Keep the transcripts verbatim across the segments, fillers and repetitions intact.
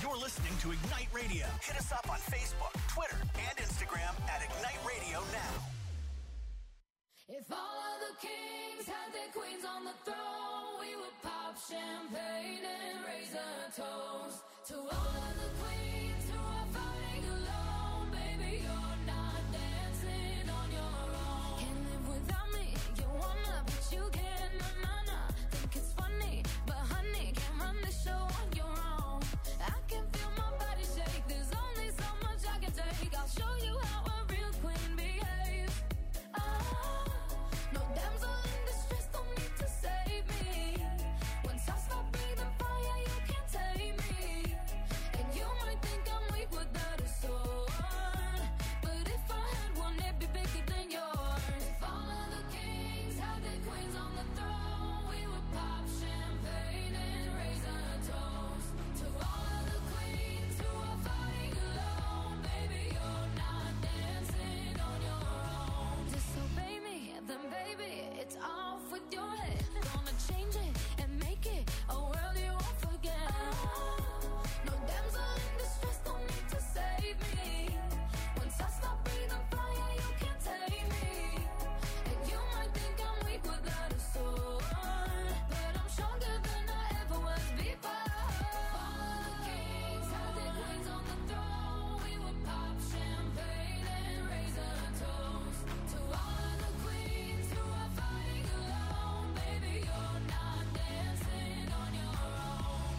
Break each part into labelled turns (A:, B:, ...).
A: You're listening to Ignite Radio. Hit us up on Facebook, Twitter, and Instagram at Ignite Radio now.
B: If all of the kings had their queens on the throne, we would pop champagne and raise a toast to all of the queens who are fighting alone. Baby, you're not dancing on your own. Can't live without me, you wanna, but you can't. Na na na, think it's funny, but honey, can't run the show on your own. I can feel my body shake. There's only so much I can take. I'll show you how a real queen behaves. Ah, no damsel in distress, don't need to save me. Once I stop breathing fire, you can't tame me. And you might think I'm weak without a sword, but if I had one, it'd be bigger than yours. If all of the kings had their queens on the throne, we would pop champagne and raise a toast to all of the queens who are fighting alone. Baby, you're not dancing on your own. Disobey me, then baby, it's off with your head. Gonna change it and make it a world you won't forget. No damsel in distress, don't need to save me. Once I stop breathing fire, you can't tame me. And you might think I'm weak without a sword, but I'm stronger than I ever was before. All the kings had their queens on the throne. We would pop champagne and raise a toast to all of the queens who are fighting alone. Baby, you're not dancing on your own.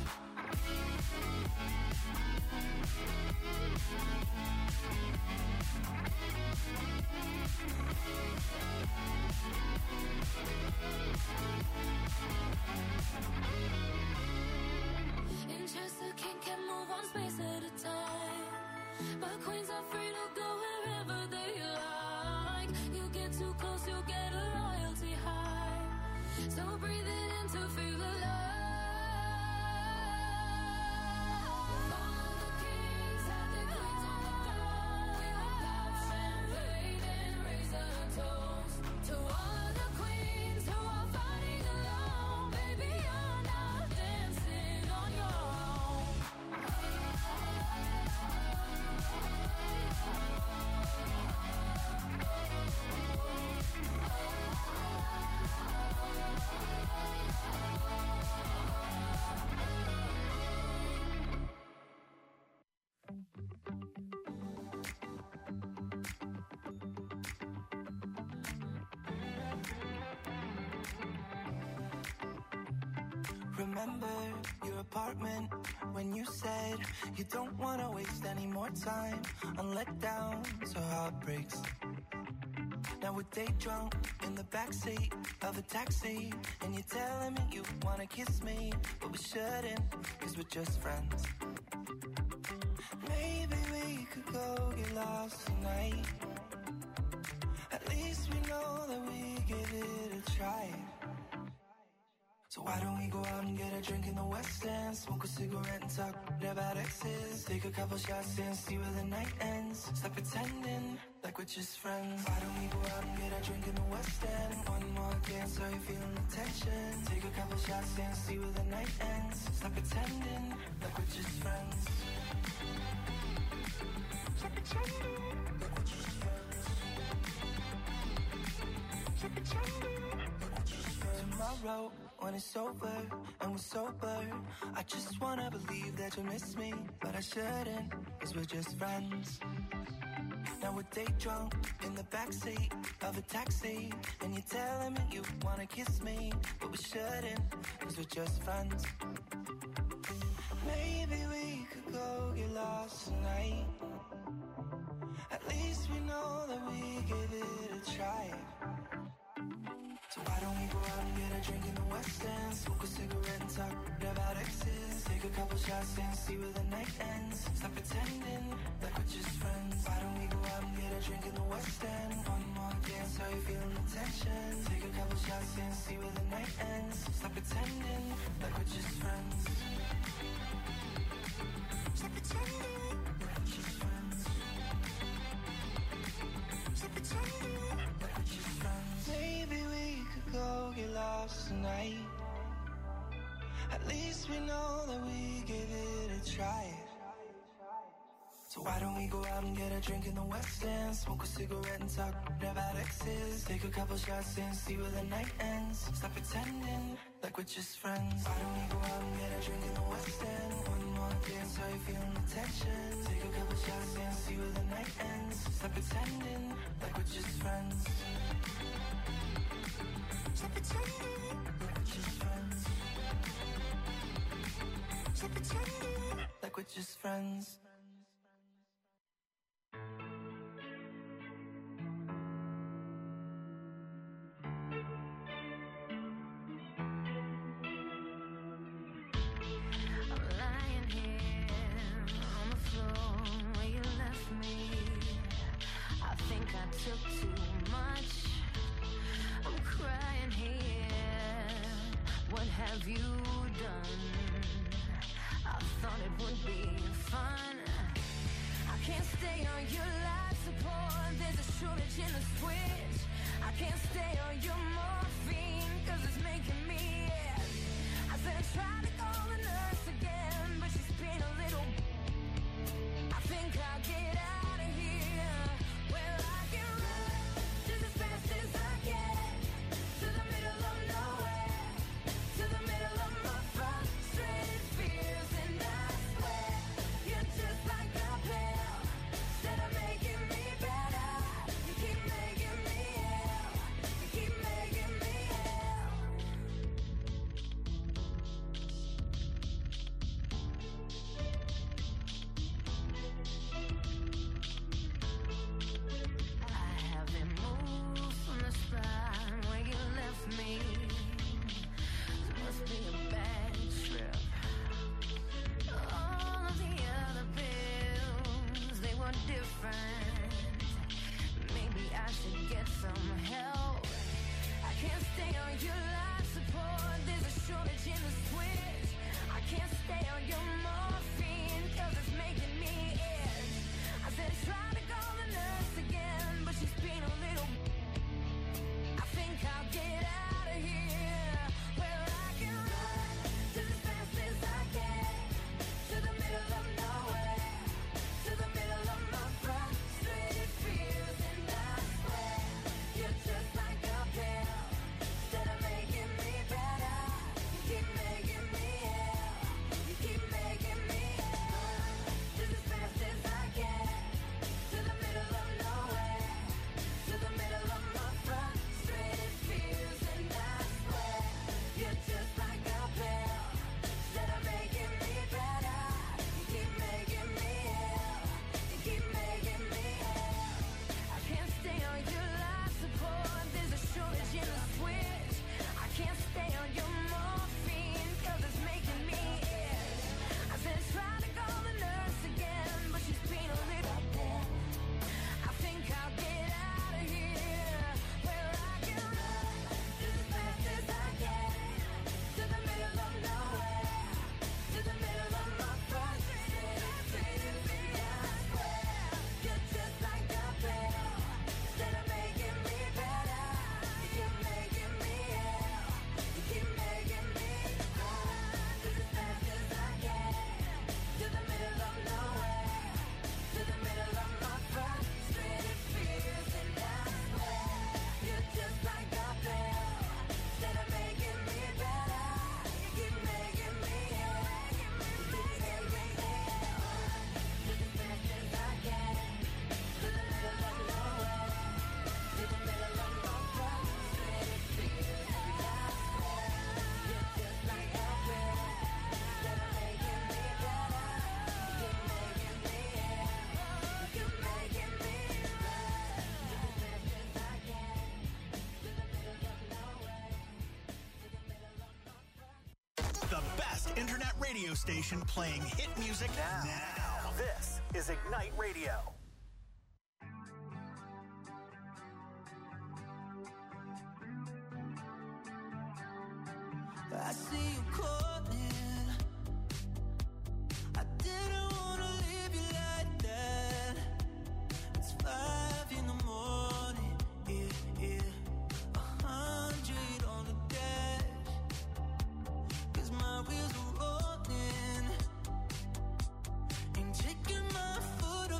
B: In Chester, king can move one space at a time, but queens are free to go wherever they like. You get too close, you'll get a royalty high. So breathe it in to feel alive. All of the kings had their queens on the throne. We would pop champagne and raise a toast to all of the queens who are fighting alone. Baby, you're not dancing on your own.
C: Remember your apartment when you said you don't want to waste any more time on letdowns or heartbreaks. Now we're day drunk in the backseat of a taxi, and you're telling me you want to kiss me, but we shouldn't, cause we're just friends. Maybe we could go get lost tonight. At least we know that we give it a try. So why don't we go out and get a drink in the West End, smoke a cigarette and talk about exes, take a couple shots and see where the night ends. Stop pretending like we're just friends. Why don't we go out and get a drink in the West End, one more dance, are you feeling the tension? Take a couple shots and see where the night ends. Stop pretending like we're just friends. Stop pretending like we're just friends. Stop pretending like we're just friends. Tomorrow when it's over and we're sober, I just wanna believe that you miss me, but I shouldn't, cause we're just friends. Now we're day drunk in the backseat of a taxi, and you're telling me you wanna kiss me, but we shouldn't, cause we're just friends. Maybe we could go get lost tonight. At least we know that we give it a try. So why don't we go out and get a drink in the West End, smoke a cigarette and talk about exes, take a couple shots and see where the night ends. Stop pretending like we're just friends. Why don't we go out and get a drink in the West End, one more dance, are you feeling the tension? Take a couple shots and see where the night ends. Stop pretending like we're just friends. Stop pretending like we're just friends. Stop pretending like we're just friends. Maybe we could go get lost tonight. At least we know that we gave it a try. So why don't we go out and get a drink in the West End? Smoke a cigarette and talk about exes. Take a couple shots and see where the night ends. Stop pretending like we're just friends. Why don't we go out and get a drink in the West End? One more dance, are you feeling the tension? Take a couple shots and see where the night ends. Stop pretending like we're just friends. Stop pretending like we're just friends. Stop pretending like we're just friends.
B: Took too much. I'm crying here. What have you done? I thought it would be fun. I can't stay on your life support. There's a shortage in the switch. I can't stay on your morphine, cause it's making me ill. I said I tried to call the nurse again, but she's been a little. I think I'll get out of here. Well, I can run just as fast as I can to the middle of nowhere, to the middle of my frustrated fears, and I swear you're just like a pill. Instead of making me better, you keep making me ill. You keep making me ill. I haven't moved from the spot where you left me. It must be a bad trip. All of the other bills, they were different. Maybe I should get some help. I can't stay on your life support. There's a shortage in the switch. I can't stay on your morphine, cause it's making me itch. I said try to call the nurse again, but she's been a little. I think I'll get out of here. Well, I can run just as fast as I can to the middle of nowhere, to the middle of my frustrated fears, and I swear you're just like a pill. Instead of making me better, you keep making me ill. You keep making me ill. Just as fast as I can to the middle of nowhere, to the middle of my frustrated fears, and I swear you're just like a pill. Instead of making me better, you keep making me ill. You keep making me ill. I can't stay on your life support. There's a shortage in the switch. I can't stay on your morphine, cause it's making me itch. I said try to call the nurse again, but she's been a little. I think I'll get out of here. Where I can run just as fast as I can to the middle of nowhere, to the middle of my frustrated fears, and I swear you're just like a pill. Instead of making me better, you keep making me ill. You keep making me run just as fast as I can to the middle of nowhere, to the middle of my frustrated fears, and I swear you're just like a pill. Instead of making me better, you keep making me ill. You keep making me ill. Just as fast as I can to the middle of nowhere, to the middle of my frustrated fears, and I swear you're just like a pill. Instead of making me better, you keep making me ill. You keep making me run just as fast as I can to the middle of nowhere, to the middle of my frustrated.
A: The best internet radio station playing hit music now. now. This is Ignite Radio.
C: I see you calling. I didn't wanna leave you like that. It's five in the morning, yeah, yeah. A hundred on the dash, 'cause my wheels are rolling. Ain't taking my foot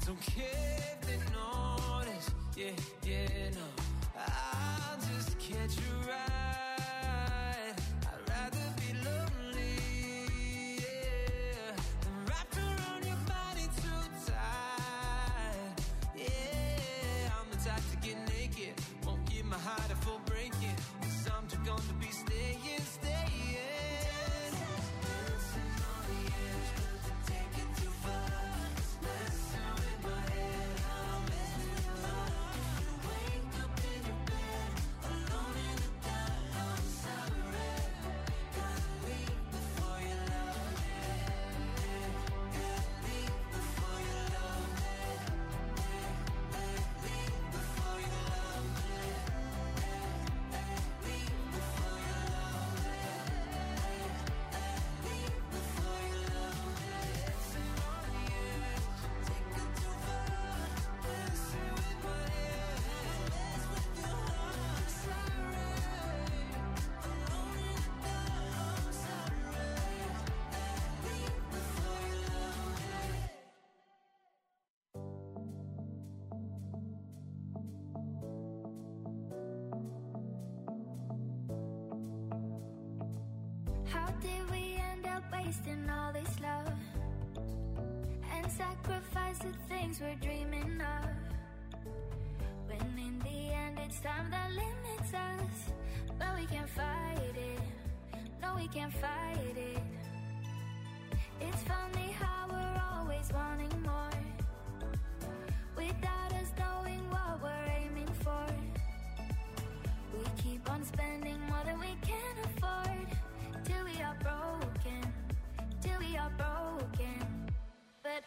D: Don't care if they notice. Yeah, yeah, no. I'll just catch you right. I'd rather be lonely, yeah, than wrapped around your body too tight. Yeah, I'm the type to get naked, won't give my heart a full breaking. Cause I'm too gone to be staying, staying. Dancing on the edge, but to take it too far. It's messing with my head, I'm messing with your heart. If you wake up in your bed, alone in the dark, I'm sorry. Gotta leave before you love me. Gotta leave before you love me. Leave before you love me. Leave before you love me. Leave before you love me. Dancing on the edge, take it too far. Dancing with my head, mess with your heart. Sorry, alone in the dark, I'm sorry. Leave before you love me.
B: How did we end up wasting all this love and sacrifice the things we're dreaming of? When in the end it's time that limits us, but we can't fight it. No, we can't fight it. It's funny how we're always wanting more without us knowing what we're aiming for. We keep on spending more than we can afford, till we are broken, till we are broken. But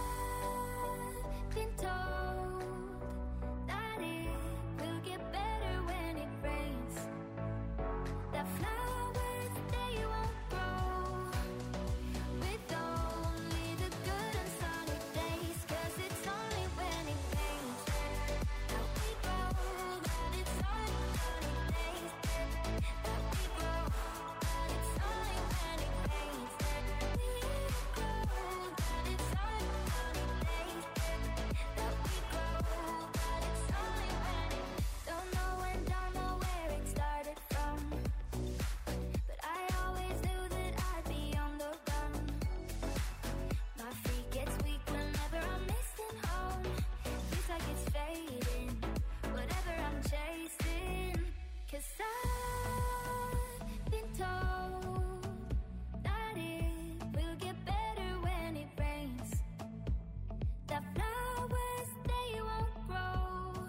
B: I've been told that it will get better when it rains. The flowers, they won't grow with only the good and sunny days. Cause it's only when it rains that we grow, that it's only sunny days that we grow, that it's only when it rains that we grow, that it's only sunny days that we grow, that it's only when it. Don't know when, don't know where it started from, but I always knew that I'd be on the run. My feet gets weak whenever I'm missing home. Feels like it's fading, whatever I'm chasing. Cause I've been told that it will get better when it rains. The flowers, they won't grow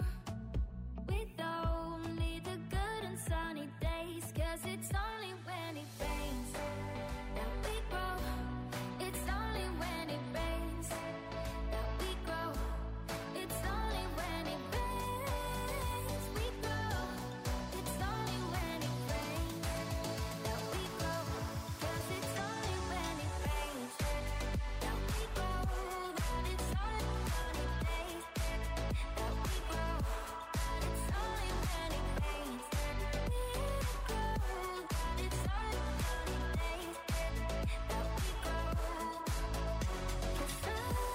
B: with only the good and sunny days. Cause it's only when it rains that we grow. It's only when it rains that we grow. It's only when it rains we grow. It's only when it rains that we grow. Cause it's only when it rains that we grow. That it's only sunny days that we grow. That it's only when it rains that we grow. That it's only sunny days that we grow. Cause I've been told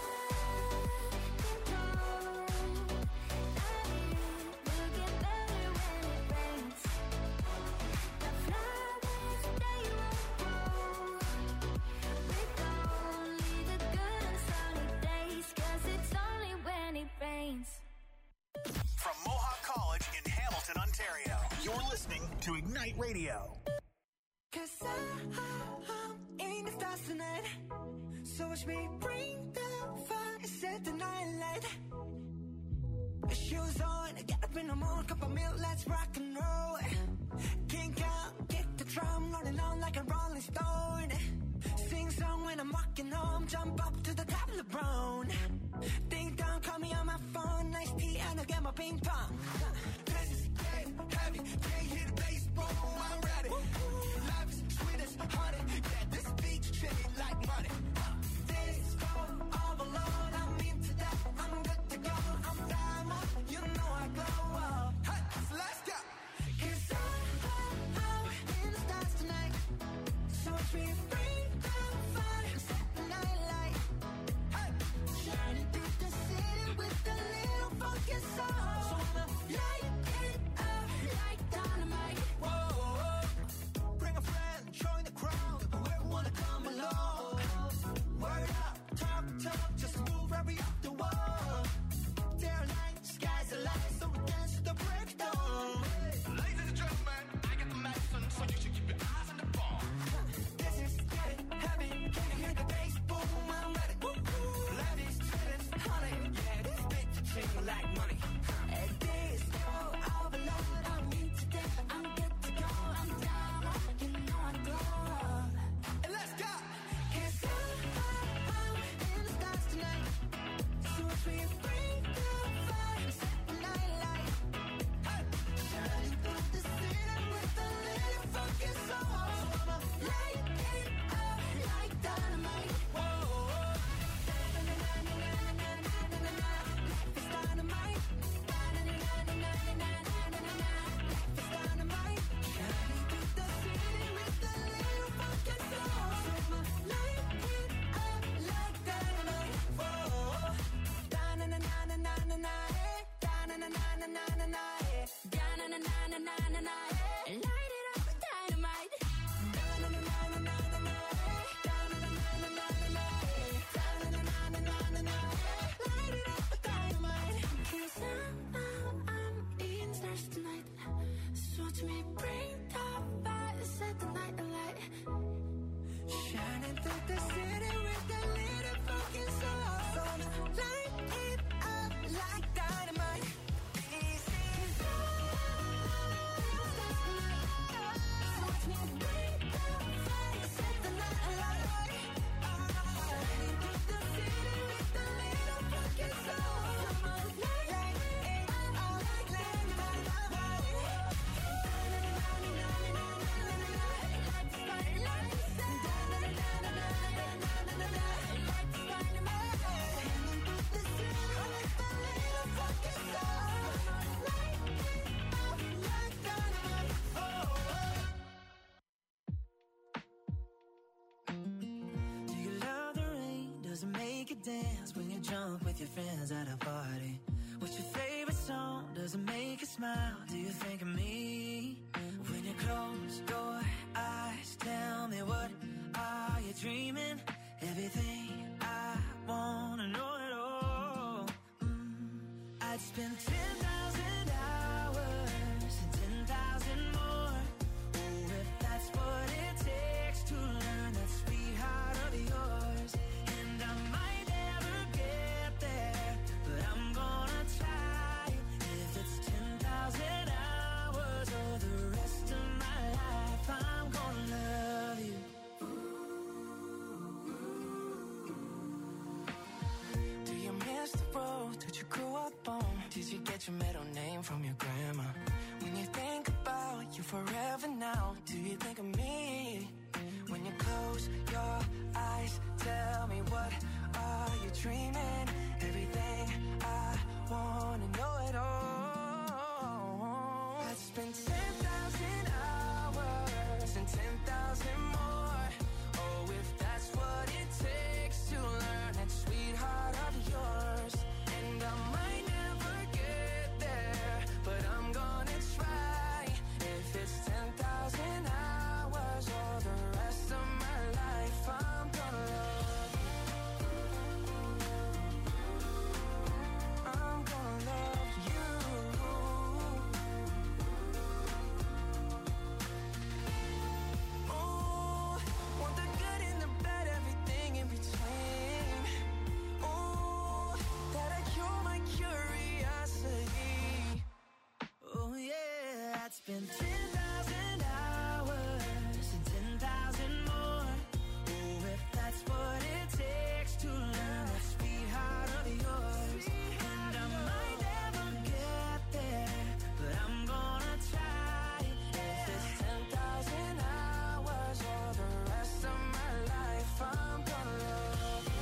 B: that it will get better when it rains. The flowers, they won't grow with only the good and sunny days. Cause it's only when it rains.
A: From Mohawk College in Hamilton, Ontario, you're listening to Ignite Radio.
C: Cause I, I'm in the stars tonight. So watch me bring the fire, set the night light. Shoes on, get up in the morning, cup of milk, let's rock and roll. Kink out, get the drum, rolling on like a rolling stone. Sing song when I'm walking home, jump up to the top of the brown. Ding dong, call me on my phone, nice tea and I'll get my ping pong. This is game heavy, can't hit the bass, boom, I'm ready. Life is sweet as honey, yeah, this beach chilly like money. This go all alone, I'm into that, I'm good to go, I'm diamond, you know I glow up. Hey, so let's go. Cause I, I, I'm in the stars tonight. So watch me bring the fire, set the night light. Hey, shining through the city. na na na na na na, yeah. Da na na na na na na na, yeah. Light it up with dynamite. Da na na na na na na na, da na na na na na na, da na na na na na na, light it up with dynamite. 'Cause somehow I'm in stars tonight. So watch me bring the fire, set the night alight. Shining through the city with a little fucking soul. So light it up like dynamite. This is so watch me bring the fire, set the night alight. Shining through the city with a little fucking soul. So light it up like dynamite.
D: Do you love the rain? Does it make you dance when you're drunk with your friends at a party? What's your favorite song? Does it make you smile? Do you think of me? When you close your eyes, tell me what are you dreaming? Everything I wanna know it all. Mm. I'd spend ten thousand hours and ten thousand more. Oh, if that's what it takes to learn that sweet heart of yours. And I might never get there, but I'm gonna try. If it's ten thousand hours or the rest of my life, I'm gonna love you.
C: Do you miss the road that you grew up on? Did you get your middle name from your grandma? When you think about you forever now, do you think of me? When you close your eyes, tell me what are you dreaming? Everything I wanna know it all. I'd spend ten thousand hours and ten thousand more. Oh, if that's what it takes to learn that sweetheart of yours. And I might never get there, but I'm gonna try. If it's ten thousand hours or the rest of my life, I'm gonna love you. I'm gonna love you. Ooh, want the good and the bad, everything in between. Ooh, that'll cure my curiosity.
D: Oh yeah, I'd spend ten thousand hours and ten thousand more. Oh, if that's what it takes to learn that sweetheart of yours. And I might never get there, but I'm gonna try.
C: If it's ten thousand hours or the rest of my life, I'm gonna love you.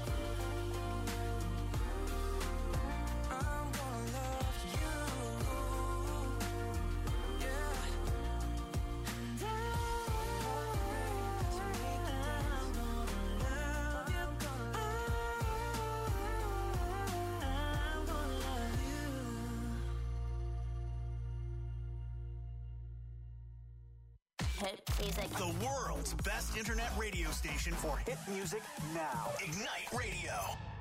C: I'm gonna love you. Yeah. And I, so make it dance. I'm gonna love you. I'm gonna love you.
B: Hit music.
A: The world's best internet radio station for hit music now. Ignite Radio.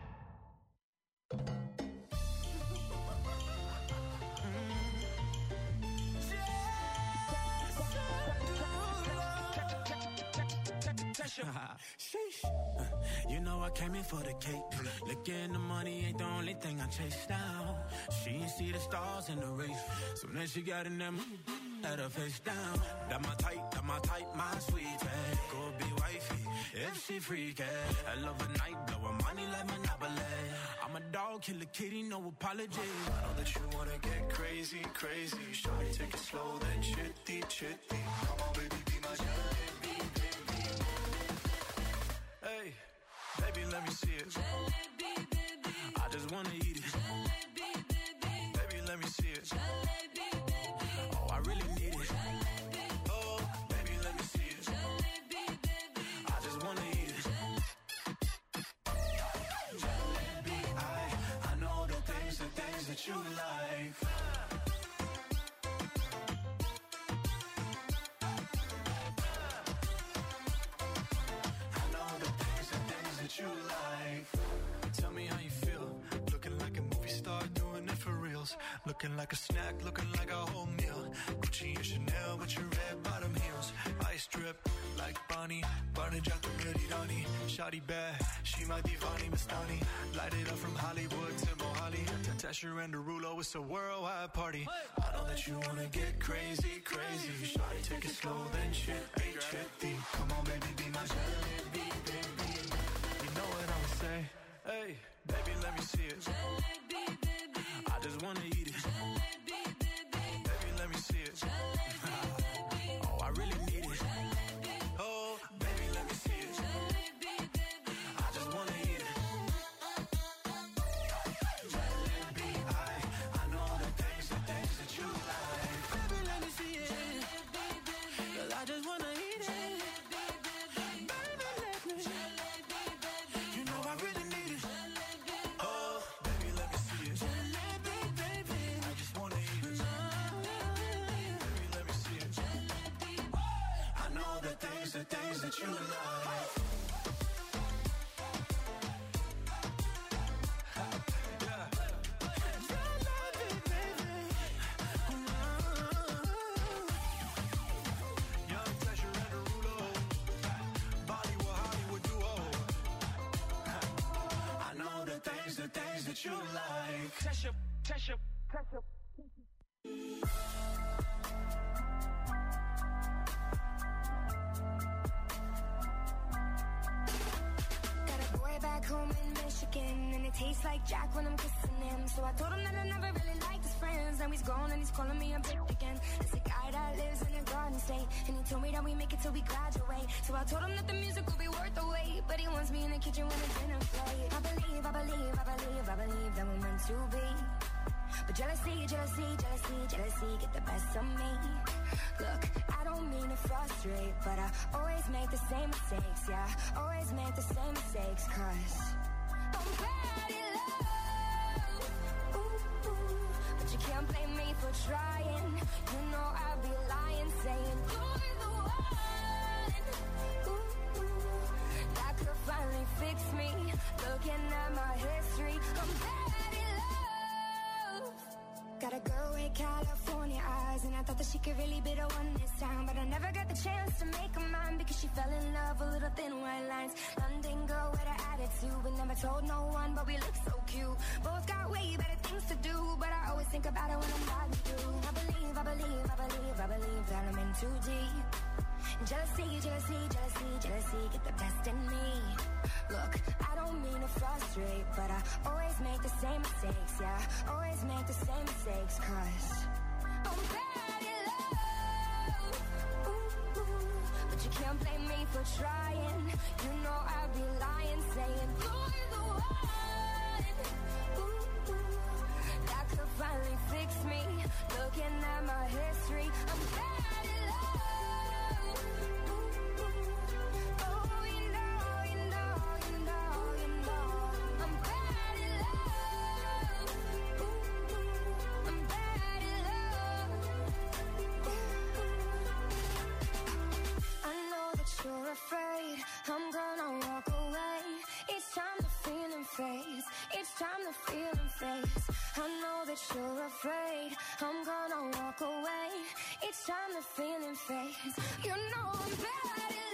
E: Sheesh. You know I came in for the cake. Looking the money ain't the only thing I chase now. She ain't see the stars in the race. Soon as she got in them, had her face down. That my type, that my type, my sweetie. Go be wifey, if she freaky. I love a night, blow her money like Monopoly. I'm a dog, kill a kitty, no apology.
F: I know that you wanna get crazy, crazy. Shawty, take it slow, then chitty, chitty. Come on, baby, be my jalebi, baby.
E: Hey, baby, let me see it.
B: Jalebi, baby.
E: I just wanna eat it.
B: Jalebi, baby.
E: Baby, let me see it.
B: Jalebi, baby.
E: Oh, I really need it.
B: Jalebi.
E: Oh, baby, let me see it.
B: Jalebi, baby.
E: I just wanna eat it. Jalebi, I, I know the things, the things that
F: you like. I know the things, the things that you like. Tell me how you feel. Looking like a movie star, doing it for reals. Looking like a snack, looking like a whole meal. Gucci and Chanel with your red bottom heels. Ice drip like Bonnie, Barney Jack the Pretty Donnie. Shawty bad, she my divani Mastani. Light it up from Hollywood to Mohali. To Tesher and Derulo, it's a worldwide party. I know that you wanna get crazy, crazy. Shawty, take it slow, then chippy, chippy. Come on, baby, be my jalebi, baby. You know what I'ma say? Hey, baby, let me see it.
B: Jalebi, baby.
E: I just wanna eat it.
B: Jalebi, baby.
F: Baby, let me see it.
E: Oh, I really need it.
F: Oh, baby, let me see it.
B: Jalebi, baby.
E: I just wanna eat it.
F: Jalebi, I, I know the things, the things that you like.
E: Baby, let me see it.
B: Jalebi, baby.
E: 'Cause I just wanna eat it.
B: Baby, let me. Jalebi, baby.
E: You know I really need it.
F: Oh, baby, let me see it.
E: Jalebi, baby.
F: I just wanna eat it. Baby, let me see it. I know the things, the things that you like. Yeah.
E: Jalebi, baby.
F: Young Tesher and Derulo, Bollywood, Hollywood duo. I know the things, the things that you like. Tesher, Tesher, Tesher.
G: Got a boy back home in Michigan, and it tastes like Jack when I'm kissing him. So I told him that I never really liked his friends. Now he's gone and he's calling me a bitch again. It's a guy that lives in a garden state, and he told me that we make it till we graduate. So I told him that the music will be worth the wait, but he wants me in the kitchen when the dinner plate. I believe, I believe, I believe, I believe that we're meant to be. But jealousy, jealousy, jealousy, jealousy get the best of me. Look, I don't mean to frustrate, but I always make the same mistakes, yeah. Always make the same mistakes, cause I'm bad in love. Ooh, ooh. But you can't blame me for trying. You know I'd be lying, saying you're the one. Ooh, ooh. That could finally fix me. Looking at my history, I'm bad in love. Got a girl with California eyes, and I thought that she could really be the one this time. But I never got the chance to make her mine, because she fell in love with little thin white lines. London girl with an attitude, but never told no one, but we look so cute. Both got way better things to do, but I always think about it when I'm riding through. I believe, I believe, I believe, I believe that I'm in too deep. Jealousy, jealousy, jealousy, jealousy get the best in me. Look, I don't mean to frustrate, but I always make the same mistakes, yeah. Always make the same mistakes, cause I'm bad in love. Ooh, ooh. But you can't blame me for trying. You know I'd be lying, saying you're the one. Ooh, ooh. That could finally fix me. Looking at my history, I'm bad in love. Ooh, ooh. Oh, you know, you know, you know, you know, I'm bad in love. Ooh, ooh. I'm bad in love. I know that you're afraid I'm gonna walk away. It's time the feeling fades. It's time the feeling fades. I know that you're afraid I'm gonna walk away. It's time the feeling fades. You know I'm bad in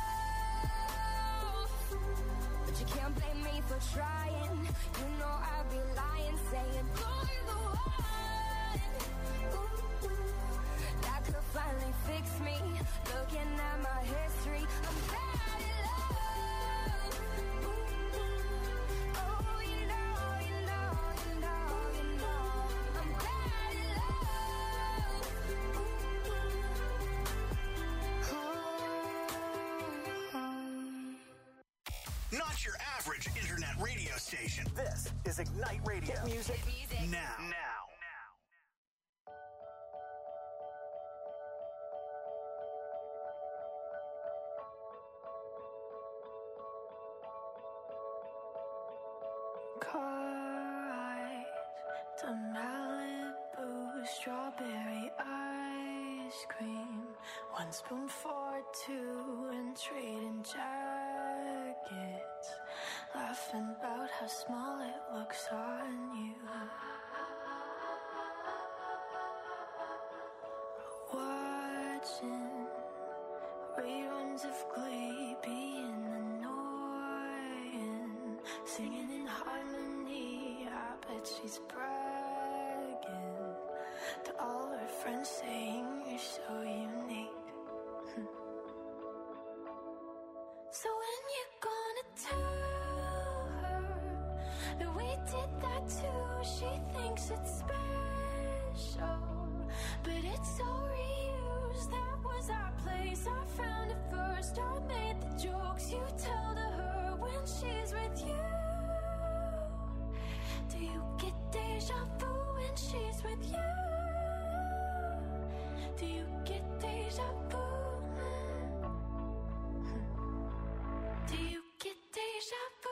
G: love, but you can't blame me for trying. You know I'd be lying, saying you're the one. Ooh, ooh. That could finally fix me. Looking at my history, I'm bad in love. Ooh, ooh. Oh, you know, you know, you know, you know, I'm bad in love. Ooh, ooh. Oh, oh.
A: Not your average internet radio station. This is Ignite Radio. Hit music,
B: music.
A: now. Now.
G: Car ride
C: to Malibu strawberry ice cream. One spoon for two and trading jackets, laughing about how small it looks on you. Watching reruns of Glee being annoying, singing in harmony. I bet she's bragging to all her friends, saying you're so unique. So when you gonna tell her that we did that too? She thinks it's special, but it's so reused. That was our place, I found it first. I made the jokes you tell to her when she's with you. Do you get deja vu when she's with you? Do you get deja vu? Do you get deja vu?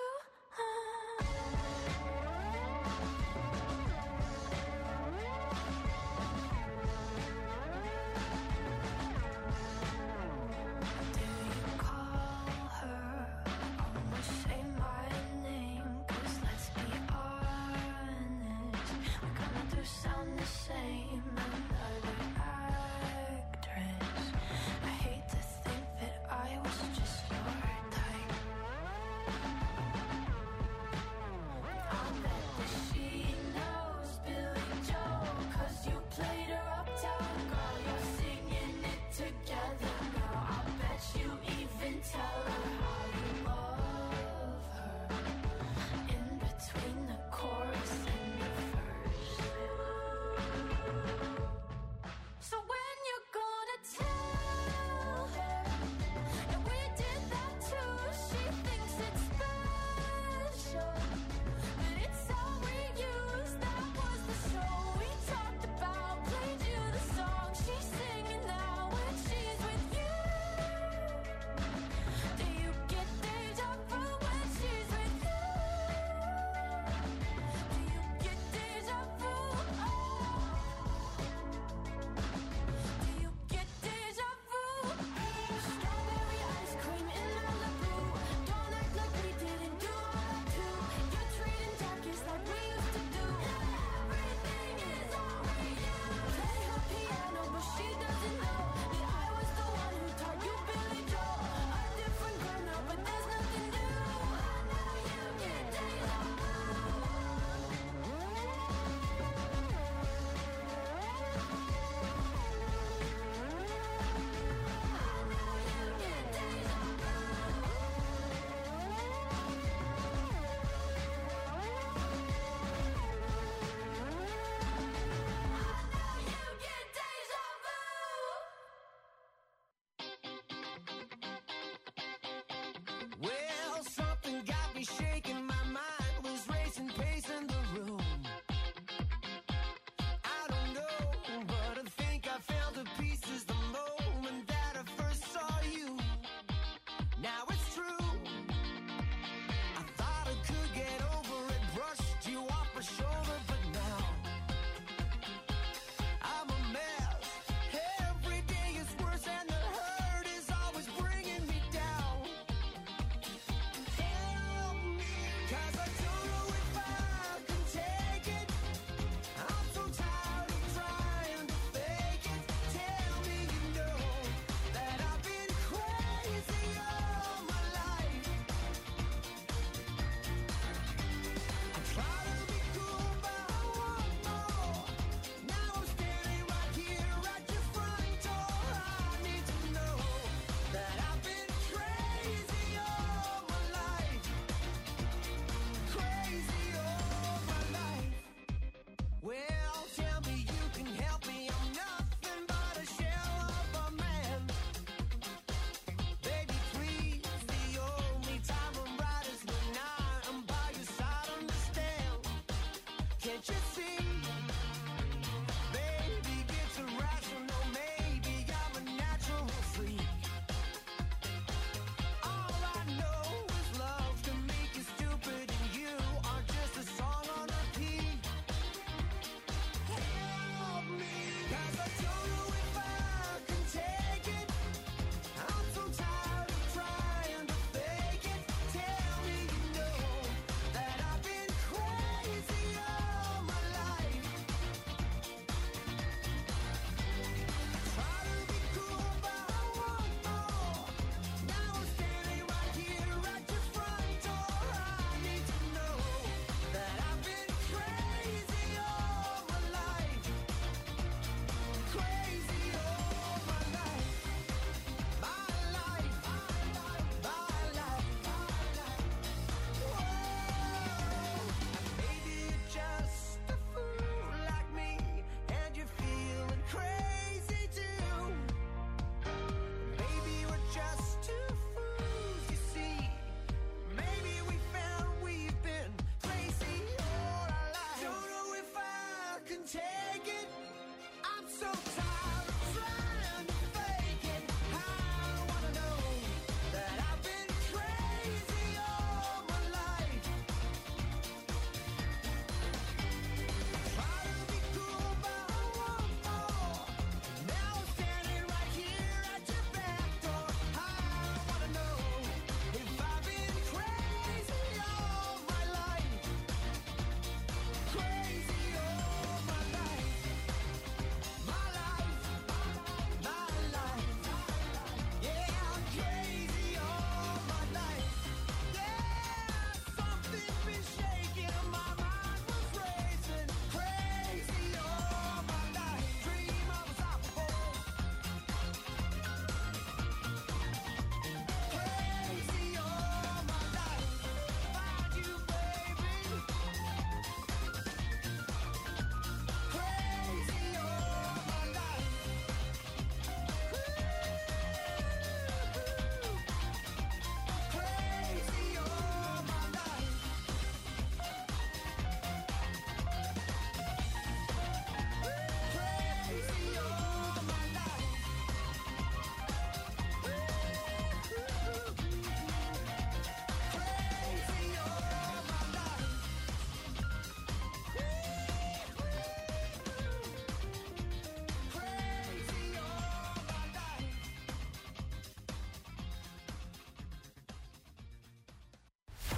C: Do you call her? Almost say my name.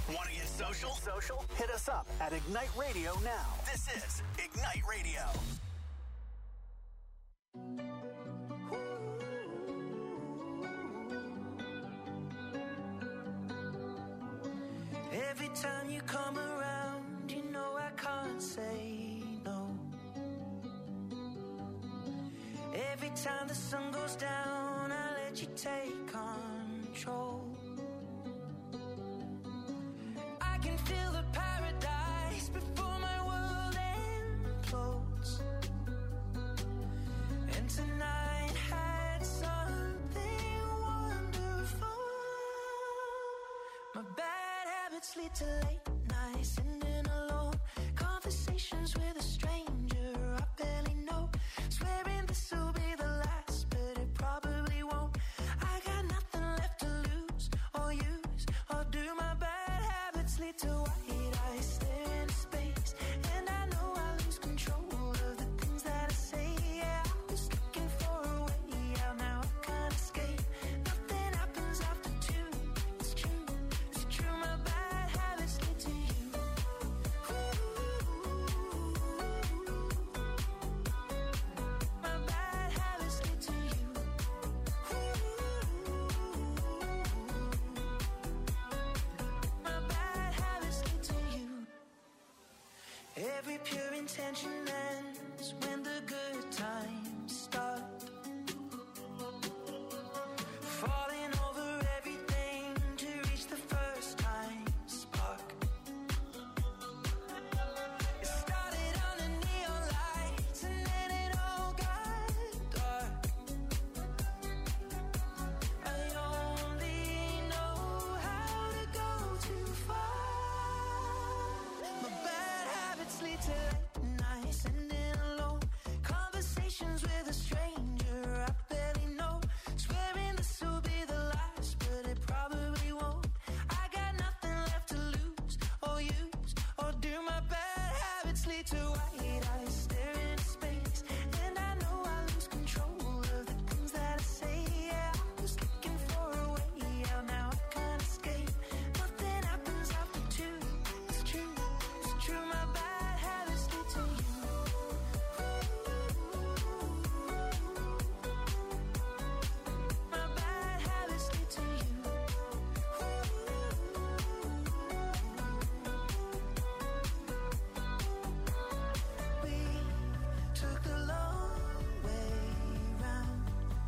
A: Want to get social? Social? Hit us up at Ignite Radio now. This is Ignite Radio.
D: Every time you come around, you know I can't say no. Every time the sun goes down, I let you take control. I can feel the paradise before my world implodes. And tonight had something wonderful. My bad habits lead to late nights, sitting alone. Conversations with a stranger I barely know. Swearing this will be the last, but it probably won't. I got nothing left to lose or use or do. My bad habits lead to white eyes stare into space, and I know I lose control of the things that I say. Yeah, I was looking for a way out, now I can't escape. Nothing happens after two. It's true, it's true. My bad habits lead to you. My bad habits lead to you. My bad habits lead to you. Every pure intention ends when the good times start. Falling over everything to reach the first time spark. It started under neon lights and then it all got dark. I only know how to go too far. My bad habits lead to late nights, sitting alone. Conversations with a stranger I barely know. Swearing this will be the last, but it probably won't. I got nothing left to lose or use or do. My bad habits lead to white eyes staring into space, and I know I lose control of the things that I say. Yeah, I was looking for a way out, now I can't escape. Nothing happens after two. It's true, it's true. My bad habits lead to you. My bad habits lead to you. We took the long way round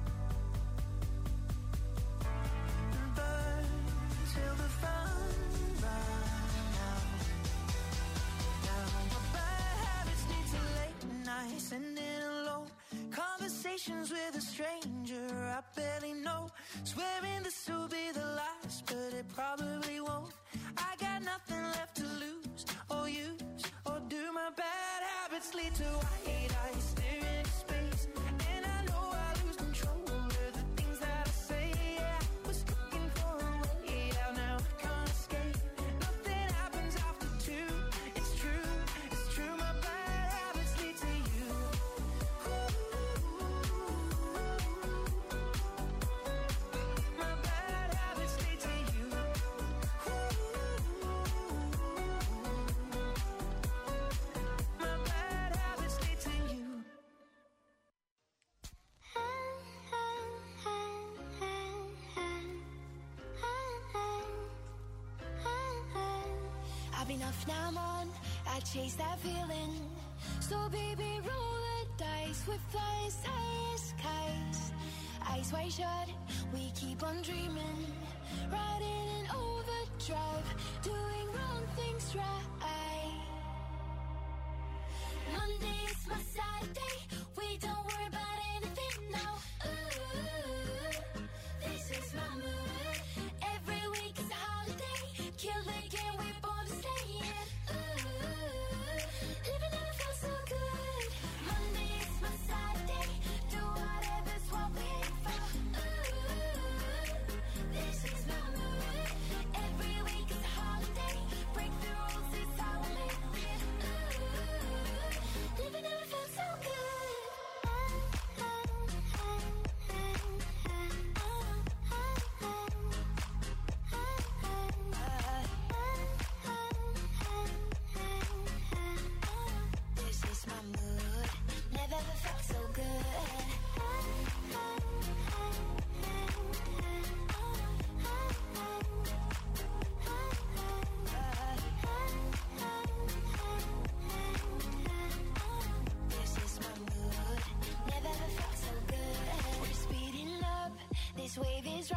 D: and burned till the fun ran out. Now my bad habits lead to late nights, sitting alone. Conversations with a stranger I barely know. Swearing this will be the last, but it probably won't. I got nothing left to lose or use or do. My bad habits lead to white eyes staring into space, and I know I lose control of the things that I say. Yeah, I was looking for a way out, now I can't escape. Nothing happens after two. It's true, it's true. My bad habits lead to you. My bad habits lead to you. My bad habits lead to you.
B: I've been off, now I'm on. I chase that feeling. So baby, roll the dice with flying high as kites. Eyes wide shut, we keep on dreaming. Riding in overdrive, doing wrong things right. Monday is my sad day. We don't worry about anything now. Ooh, this is my mood. Every week is a holiday. Kill the game, we're born to stay in. Ooh, living never felt so good. Monday is my sad day. Do whatever's what we aim for. Ooh, this is my mood. Every week is a holiday. Break the rules, it's how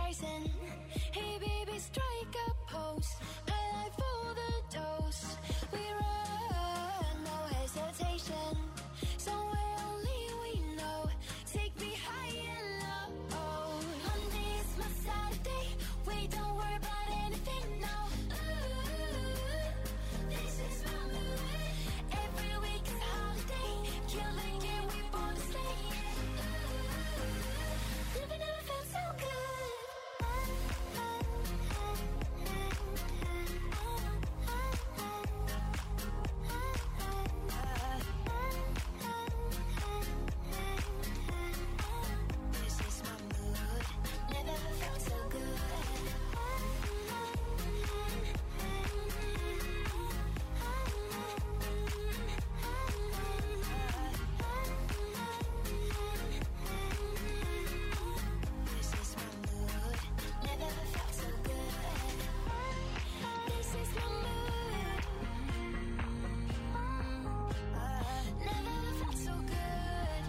G: rising. Hey baby, strike a pose. I like for the dose. We run, no hesitation. Somewhere only we know. Take me high and low. Monday is my Saturday. We don't worry about anything now. Ooh, this is my mood. Every week is a holiday. Kill the game, we born to stay. Ooh, never, never felt so good. This is my mood. Never felt so good. This is my mood. Never felt so good. This is my mood. Never felt so good.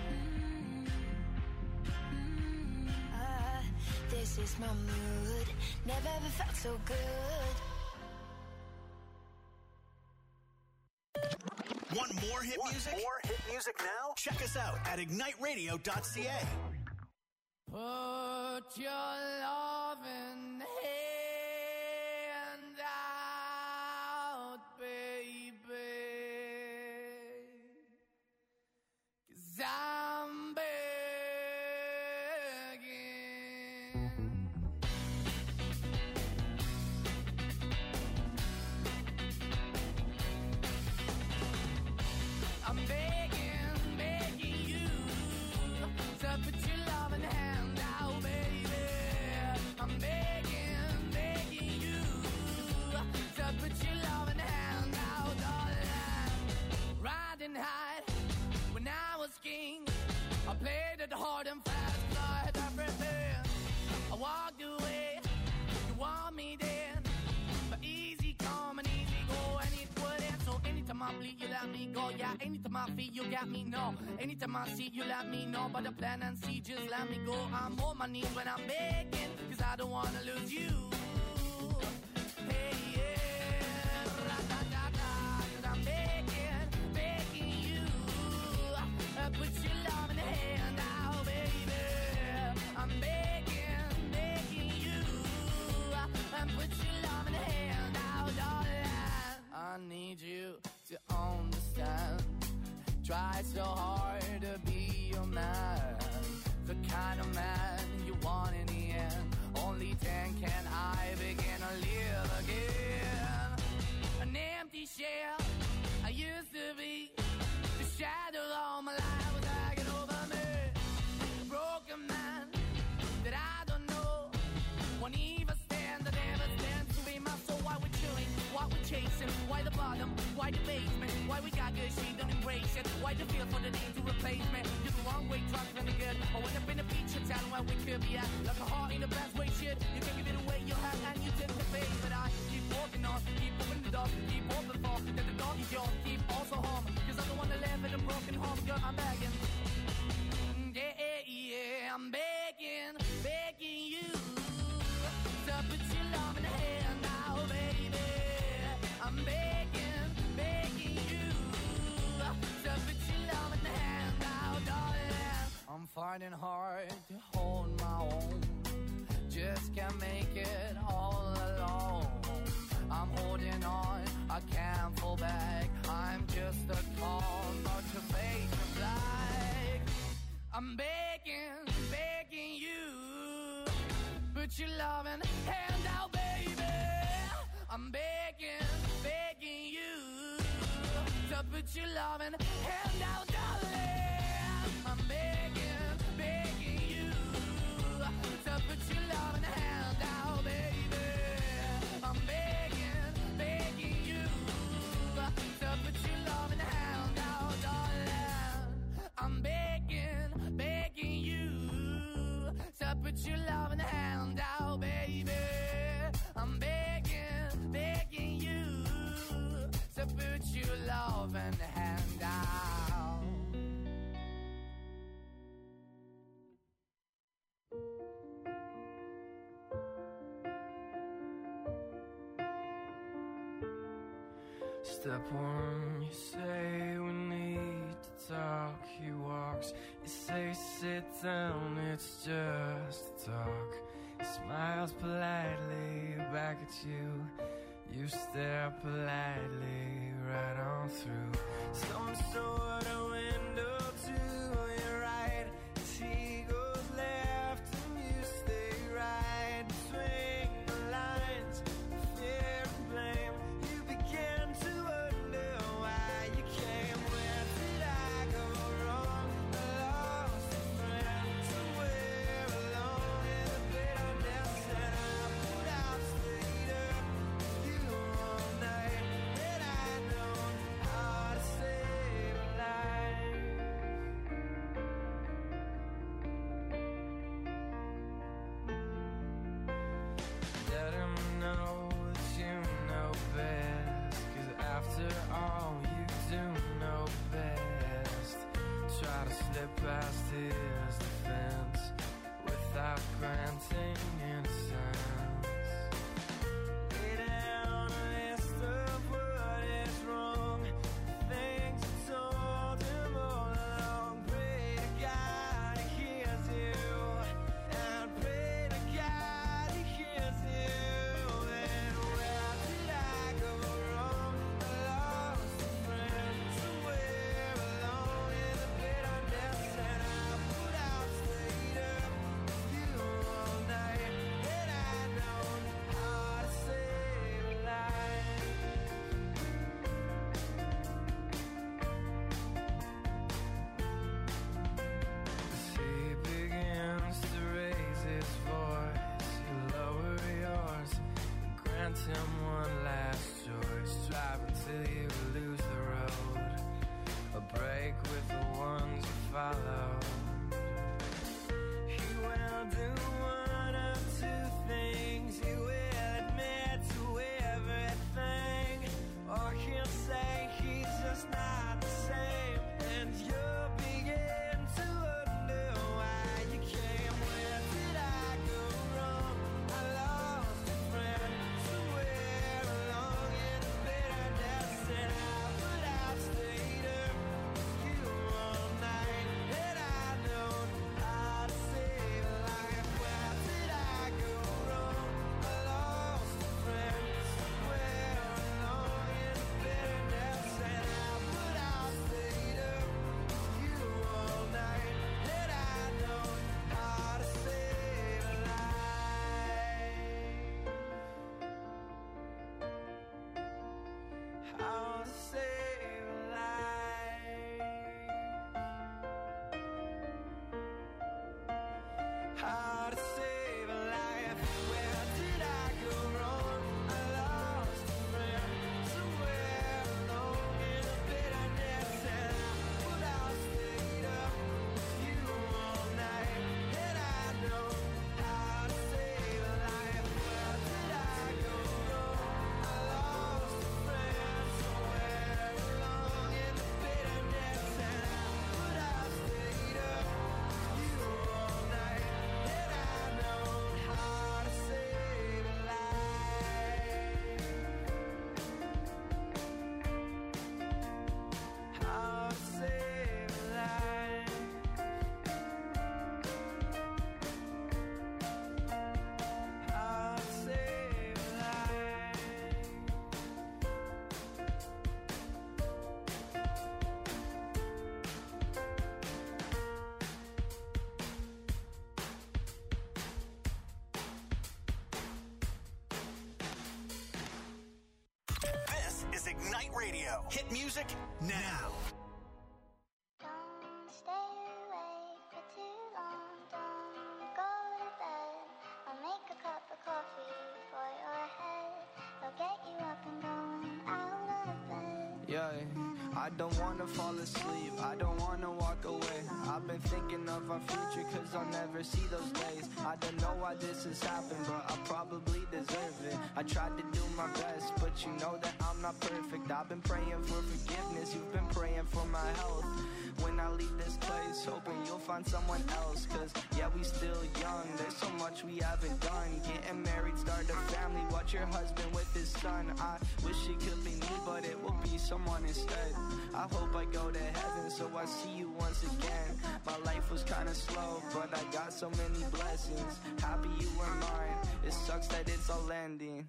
G: This is my mood. Never ever felt so good.
A: Want more hit
H: Want
A: music?
H: more hit music now?
A: Check us out at ignite radio dot c a.
D: Put your loving hand out, baby, 'cause I'm begging. I'm begging, begging you to put your loving hand out, baby. I'm begging, begging you to put your loving hand out, darling. Riding high when I was king, I played it hard and fast, 'cause I had everything. I walked away, you want me then, but easy come and easy go, and it wouldn't. So anytime I bleed, you let me go. Yeah, anytime I feel, you got me, no. Anytime I see, you let me know. But the plan and see, just let me go. I'm on my knees when I'm begging, 'cause I don't wanna lose you. Hey, yeah, ra-da-da-da, 'cause I'm begging, begging you. Uh, put your love in the hand out, baby. I'm begging, begging you. Uh, and put your love in the hand out, darling. I need you to understand. Try so hard to be your man, the kind of man you want in the end. Only then can I begin to live again. An empty shell I used to be, the shadow all my life was hanging over me. A broken man that I don't know, won't even stand, that never stands to be my soul. Why we chilling, why we chasing, why the bottom, why the basement, why we got good, she don't embrace it, why the feel for the need to replace me. You're the wrong way, trying to be good. I went up in a feature town where we could be at, like a heart in the best way, shit. You can give it away, you have, and you take the bait. But I keep walking on, keep opening the door, keep open for, that the door is yours, keep also home, 'cause I'm the one that live in a broken home, girl, I'm begging. Yeah, yeah, yeah, I'm begging, begging you to put your love in the hand now, baby. I'm begging, begging you to put your love in the hand now, darling. I'm fighting hard to hold my own, just can't make it all alone. I'm holding on, I can't fall back. I'm just a call, not to fake the black. I'm begging, begging you, put your loving hand out, baby. I'm begging, begging you to put your loving hand out, darling. I'm begging, begging you to put your loving hand out, baby. I'm begging, begging you to put your loving hand out, darling. I'm begging, begging you to put your loving hand out, baby. I'm begging, begging you to put your loving hand out.
H: Step one, you say we need to talk. He walks, you say sit down, it's just talk. He smiles politely back at you. You stare politely right on through some sort of window to your right. As he goes left and you stay right between the lines of fear and blame. You begin to wonder why you came. Where did I go wrong? I lost a friend somewhere along in the bitterness, and I put out stayed up with you all night. And I know how to save a life. Let him know that you know best, 'cause after all you do know best. Try to slip past his defense without granting innocence. Lay down a list of what is wrong, things you told him all along. Pray to God he hears you, and pray to God he hears you. And where did I go wrong? I lost a friend somewhere along in the bitterness, and I put out stayed up with you all night. And I know how to save a life. As he begins to raise his voice, you lower yours and grant him one last choice. Drive until you lose the road, a break with the ones you follow. He will do one of two things. He will admit to everything, or he'll say he's just not the same. And you'll begin to wonder why you came. Where did I go wrong? I lost a friend somewhere along in the bitterness, and I put out stayed up with you all night. And I know how to save a life. Where did I go wrong? I lost a friend somewhere along in the bitterness, and I put out stayed up with you all night. And I know how to save a life. How to save a life. How to save a life. Where did I go wrong? I lost a friend somewhere along in the bitterness, and I put out stayed up with you all night. And I know how to save a life. Where did I go wrong? I lost a friend somewhere along in the bitterness, and I put out stayed up with you all night. And I know how to save a life. How to save a life. How to save a life.
A: This is Ignite Radio. Hit music now.
I: Don't stay awake for too long. Don't go to bed. I'll make a cup of coffee for your head. I'll get you up and going out of bed.
H: Yeah, I don't wanna fall asleep, I don't wanna walk away. I've been thinking of our future, cause I'll never see those days. I don't know why this has happened, but I probably deserve it. I tried to do my best, but you know that I'm not perfect. I've been praying for forgiveness, you've been praying for my health.
J: when I leave this place, hoping you'll find someone else. Cause yeah, we still young, there's so much we haven't done. Getting married, start a family, watch your husband with his son. I wish it could be me, but it will be someone instead. I hope I go to heaven so I see you once again. My life was kinda slow, but I got so many blessings. Happy you were mine, it sucks that it's all ending.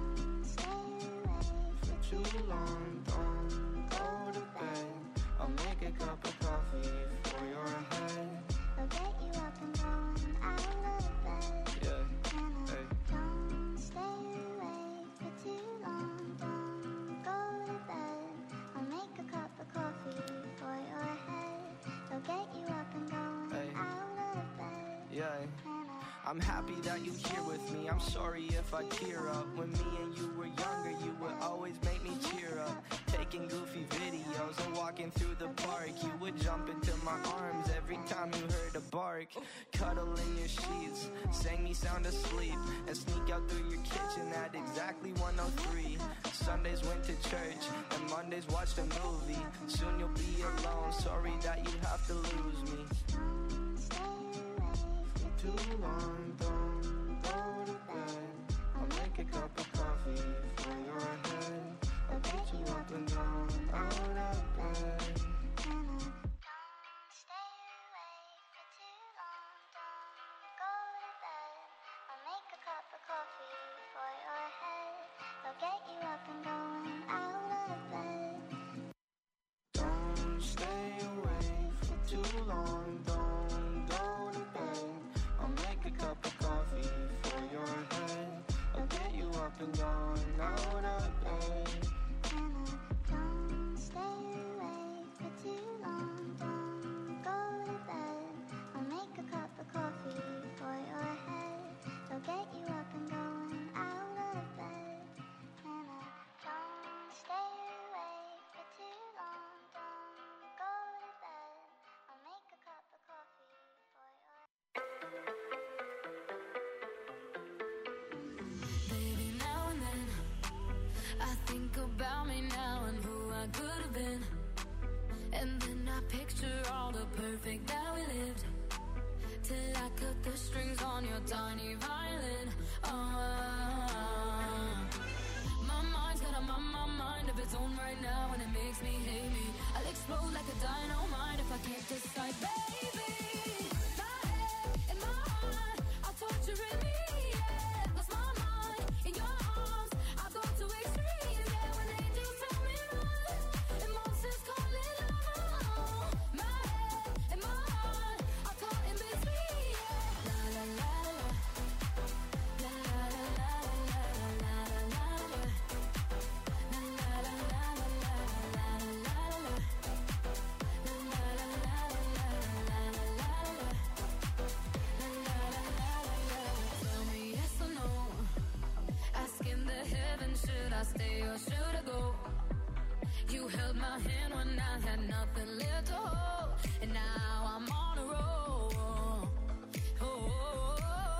J: For too long, don't go to bed. I'll make a cup of coffee for your head.
I: I'll get you up and going out of bed.
J: Yeah, hey.
I: Don't stay awake for too long. Don't go to bed. I'll make a cup of coffee for your head. I'll get you up and going
J: Hey.
I: out of bed.
J: Yeah. I'm happy that you here with me. I'm sorry if I tear up. When me and you were younger, you would always make me cheer up. Taking goofy videos and walking through the park, you would jump into my arms every time you heard a bark. Cuddle in your sheets, sang me sound asleep, and sneak out through your kitchen at exactly one oh three. Sundays went to church, and Mondays watched a movie. Soon you'll be alone, sorry that you have to lose me. Too long, don't go to bed. I'll make a cup of coffee for your head. I'll get you up and down, out of bed.
I: Don't stay awake for too long. Don't go to bed. I'll make a cup of coffee for your head. I'll get you up and going out of bed.
J: Don't stay awake for too long, don't go to bed. I'll make a cup of coffee for your head. I'll get you up and down, out of bed.
I: Don't stay awake for too long. Don't go to bed. I'll make a cup of coffee for your head. I'll get you up and going out of bed. Don't stay awake for too long. Don't go to bed. I'll make a cup of coffee for your
B: Baby, now and then I think about me now and who I could have been. And then I picture all the perfect that we lived, till I cut the strings on your tiny violin. Oh, my mind's got a my, my mind of its own right now, and it makes me hate me. I'll explode like a dynamite if I can't decide, baby. My head and my heart are torturing me. Yeah, lost my mind in your arms. I go to extremes. Yeah, when angels tell me run, emotions call it love. My head and my heart are caught in between. Yeah, la la la la, la la la la la la la la, la la la la la la la la. Tell me yes or no. Asking the heavens, should I stay or should I go? You held my hand when I had nothing left to hold, and now I'm on a roll. Oh,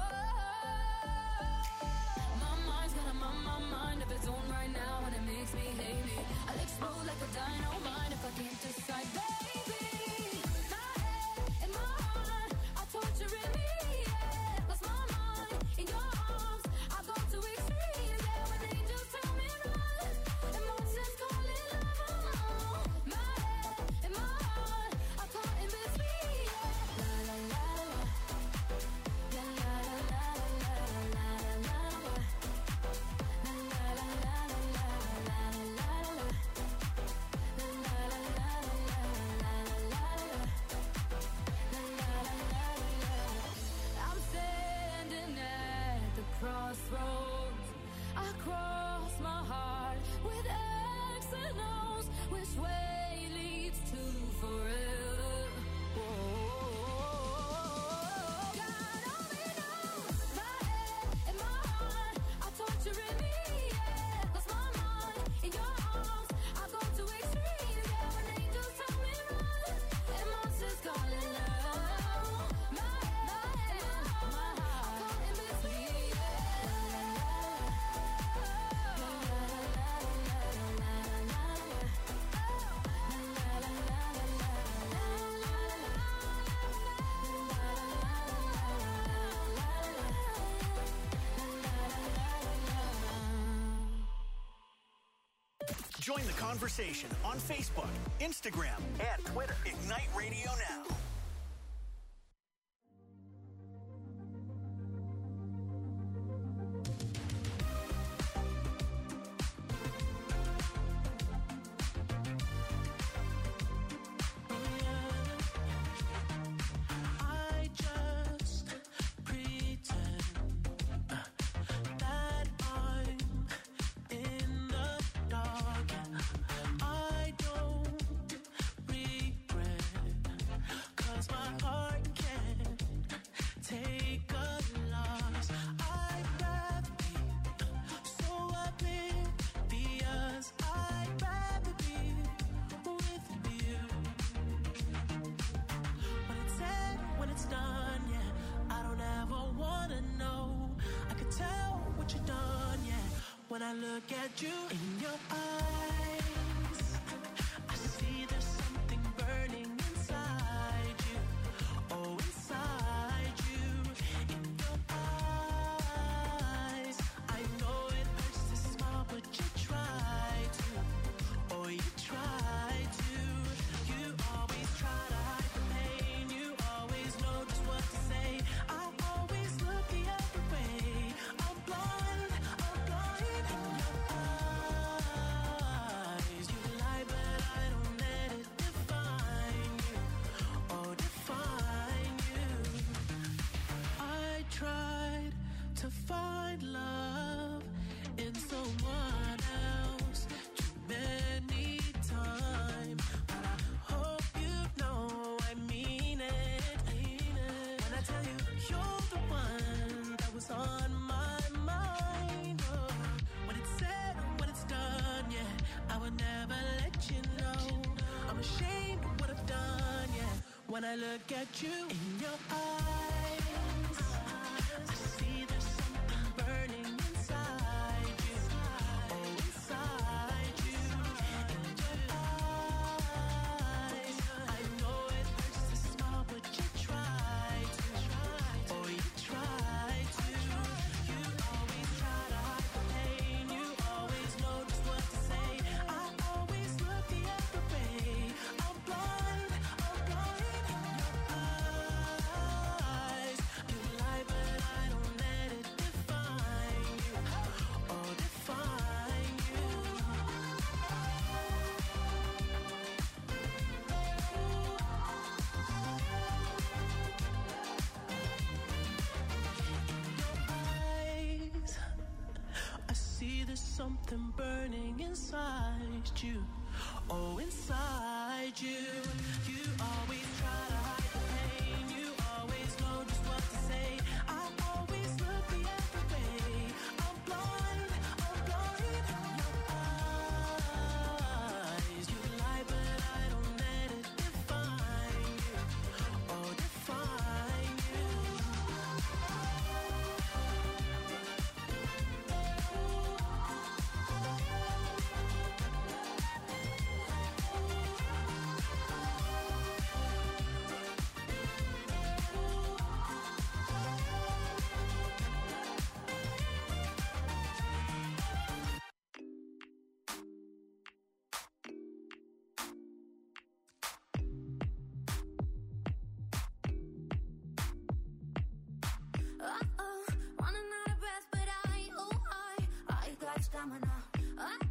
B: my mind's got a my, my mind of its own right now, and it makes me hate me. I'll explode like a dynamite if I can't decide, baby. My head and my heart are torturing me. Yeah, lost my mind in your arms. I go to extremes. Yeah, when angels tell me run, emotions call it love. My head and my heart are caught in between.
A: Join the conversation on Facebook, Instagram, and Twitter. Ignite Radio Now.
K: When I look at you in your eyes, I see there's something burning inside you. Oh, inside you, in your eyes. I know it hurts to smile, but you try to. Oh, you try to. You always try to hide the pain. You always know just what to say. I always look the other way. I'm blind, I'm blind. To find love in someone else too many times, but I hope you know I mean it, mean it. When I tell you you're the one that was on my mind, oh. When it's said, when it's done, yeah, I would never let you know. I'm ashamed of what I've done, yeah. When I look at you in your eyes, something burning inside you. Oh, inside you. You always try to hide the pain. You always know just what to say. I always look the other way. I'm blind, I'm blind. Your eyes, you lie, but I don't let it define you. Oh, define you.
B: Uh-oh, running out of breath, but I, oh, I, I got stamina. I